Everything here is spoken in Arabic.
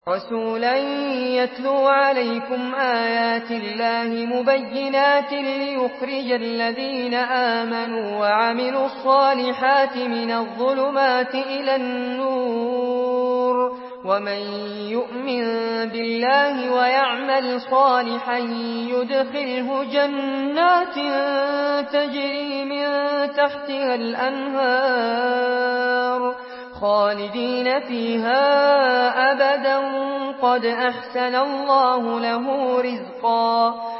رَسُولًا يَتْلُو عَلَيْكُمْ آيَاتِ اللَّهِ مُبَيِّنَاتٍ لِّيُخْرِجَ الَّذِينَ آمَنُوا وَعَمِلُوا الصَّالِحَاتِ مِنَ الظُّلُمَاتِ إِلَى النُّورِ ۚ وَمَن يُؤْمِن بِاللَّهِ وَيَعْمَلْ صَالِحًا يُدْخِلْهُ جَنَّاتٍ تَجْرِي مِن تَحْتِهَا الْأَنْهَارُ خَالِدِينَ فِيهَا أَبَدًا ۖ قَدْ أَحْسَنَ اللَّهُ لَهُ رِزْقًا